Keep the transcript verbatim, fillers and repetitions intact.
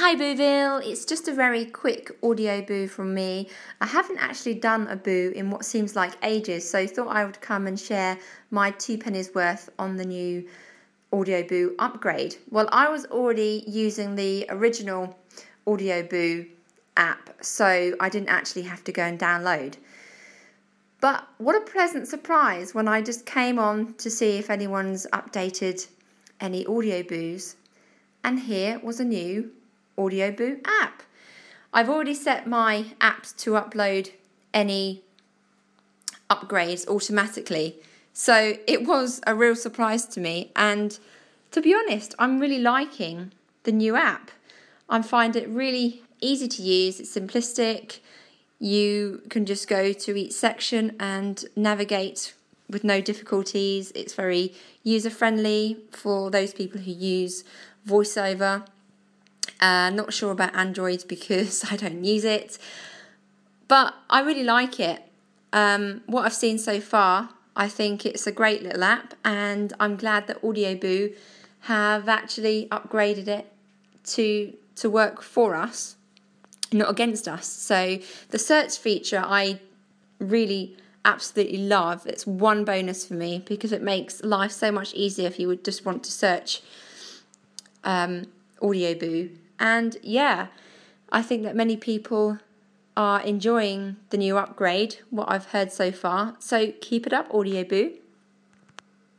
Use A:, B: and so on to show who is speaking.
A: Hi Booville, it's just a very quick audio boo from me. I haven't actually done a boo in what seems like ages, so thought I would come and share my two pennies worth on the new audio boo upgrade. Well, I was already using the original audio boo app, so I didn't actually have to go and download. But what a pleasant surprise when I just came on to see if anyone's updated any audio boos, and here was a new Audio Boo app. I've already set my apps to upload any upgrades automatically, so it was a real surprise to me, and to be honest, I'm really liking the new app. I find it really easy to use, it's simplistic, you can just go to each section and navigate with no difficulties. It's very user friendly for those people who use VoiceOver. Uh, not sure about Android because I don't use it, but I really like it. Um, what I've seen so far, I think it's a great little app, and I'm glad that Audio Boo have actually upgraded it to to work for us, not against us. So the search feature I really absolutely love. It's one bonus for me because it makes life so much easier if you would just want to search um, Audio Boo. And yeah, I think that many people are enjoying the new upgrade, what I've heard so far. So keep it up, Audio Boo.